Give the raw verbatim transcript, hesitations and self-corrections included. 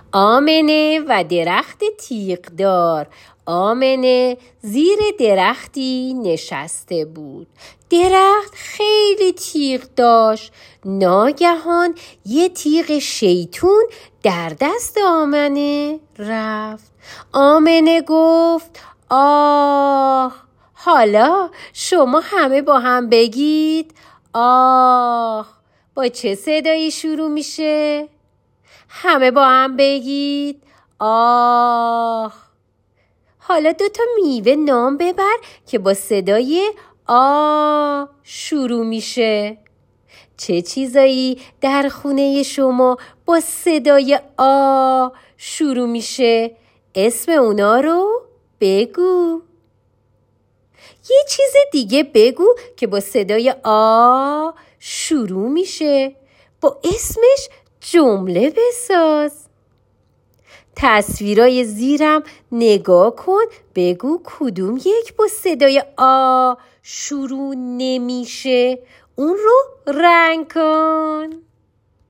آمنه و درخت تیغدار. آمنه زیر درختی نشسته بود. درخت خیلی تیغ داشت. ناگهان یه تیغ شیطون در دست آمنه رفت. آمنه گفت آه. حالا شما همه با هم بگید آه. با چه صدایی شروع میشه؟ همه با هم بگید آه. حالا دو تا میوه نام ببر که با صدای آ شروع میشه. چه چیزایی در خونه شما با صدای آ شروع میشه؟ اسم اونا رو بگو. یه چیز دیگه بگو که با صدای آ شروع میشه. با اسمش جمله بساز. تصویرای زیرم نگاه کن. بگو کدوم یک با صدای آ شروع نمیشه. اون رو رنگ کن.